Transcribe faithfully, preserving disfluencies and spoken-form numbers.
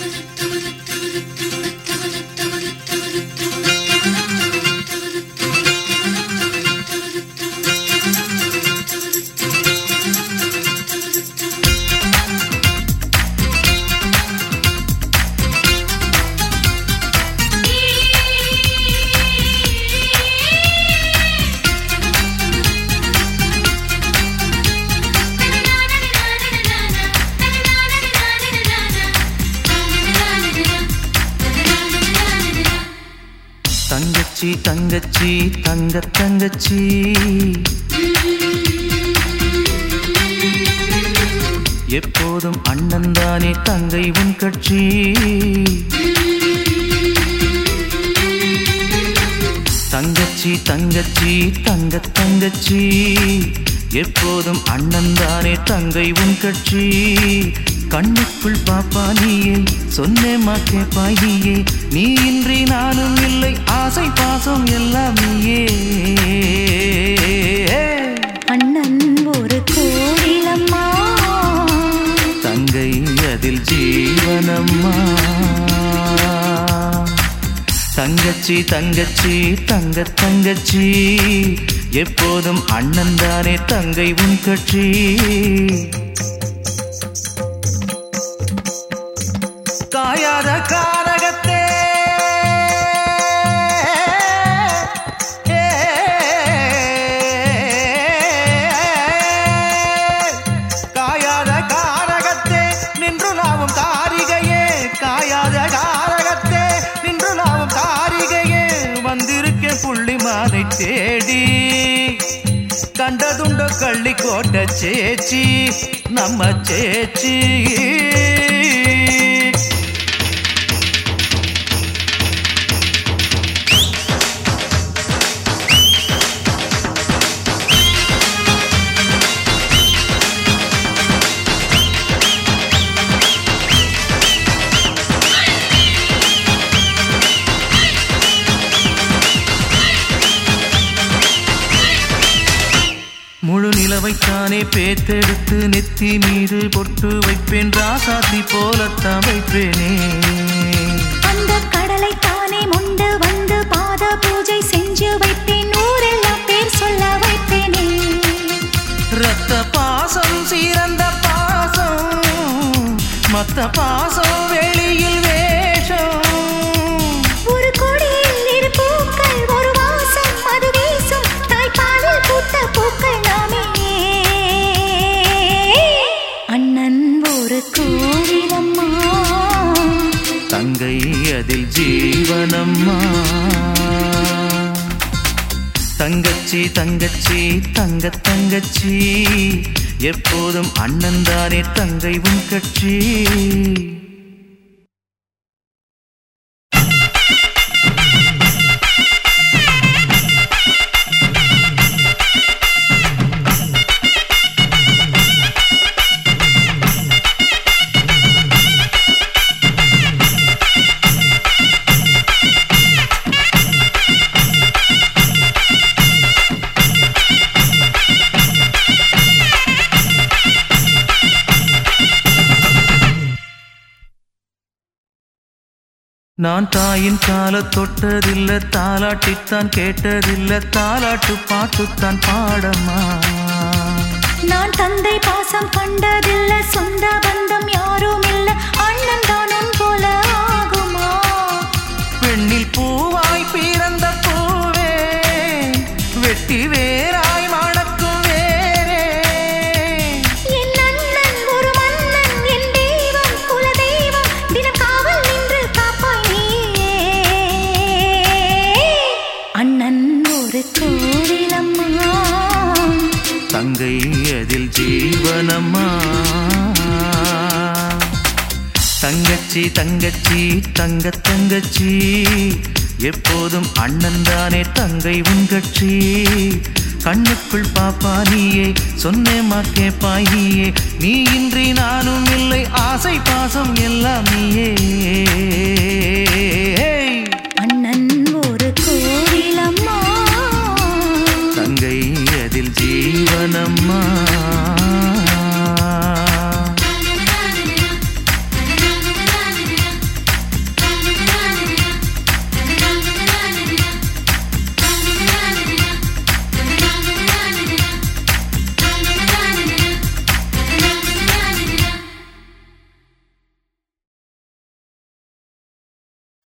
தங்கச்சி தங்கச்சி தங்க தங்கச்சி எப்போதும் அண்ணன் தானே தங்கை உன் கட்சி. தங்கச்சி தங்கச்சி தங்க தங்கச்சி எப்போதும் அண்ணன் தானே தங்கை உன் கட்சி. கண்ணுக்குள் பாப்பா நீயே சொன்னேம்மா கேப்பாய் நீயே, நீ இன்றி நானும் இல்லை ஆசை பாசம் எல்லாம் நீயே. அண்ணன் ஒரு கோயிலம்மா, தங்கை அதில் ஜீவனம்மா. தங்கச்சி தங்கச்சி தங்க தங்கச்சி எப்போதும் அண்ணன் தானே தங்கை உன் கட்சி. காயாத காரகத்தே காயாத காரகத்தே நின்று நாவும் காரிகையே, காயாத காரகத்தே நின்று நாவும் காரிகையே. வந்திருக்கேன் புள்ளிமானை தேடி, கண்டதுண்டோ கள்ளி கோட்டை சேச்சி நம்ம சேச்சி. முழு நிலவைத்தானே பேத்தெடுத்து நெத்தி மீது பொட்டு வைப்பேன், ராசாத்தி போலத்தான் வைப்பேனே. அந்த கடலை தானே முண்டு வந்து பாத பூஜை செஞ்சு வைப்பேன், ஊரெல்லாம் பேர் சொல்ல வைப்பேனே. ரத்த பாசம் சீரந்த பாசம், மத்த பாசம் வெளியில் வேஷம். ஒரு கொடியில் இரு பூக்கள் ஒரு வாசம் அது வீசும், தாய்ப்பாலில் பூத்த பூக்கள் நாமே. அண்ணன் ஒரு கோவிலம்மா, தங்கை அதில் ஜீவனம்மா. தங்கச்சி தங்கச்சி தங்க தங்கச்சி எப்போதும் அண்ணன் தானே தங்கை உன் கட்சி. நான் தாயின் கால தொட்டதில்லை, தாலாட்டித்தான் கேட்டதில்லை, தாலாட்டு பாட்டுத்தான் பாடம்மா. நான் தந்தை பாசம் கண்டதில்லை, சொந்த பந்தம் யாரும் இல்லை, அண்ணன் தானும் போல ஆகுமா. பெண்ணில் பூவாய் பிறந்த பூவே வெட்டி வேறாய் மணக்கும் வேறே. என் அண்ணன் ஒரு மன்னன், என் தெய்வம் குல தெய்வம், தினம் காவல் நின்று காப்பாய் நீயே. அண்ணன் ஒரு கோவிலம்மா, தங்கை அதில் ஜீவனம்மா. தங்கச்சி தங்கச்சி தங்க தங்கச்சி எப்போதும் அண்ணன் தானே தங்கை உன் கட்சி. கண்ணுக்குள் பாப்பா நீயே சொன்னேம்மா கேப்பாய் நீயே, நீ இன்றி நானும் இல்லை ஆசை பாசம் எல்லாம் நீயே.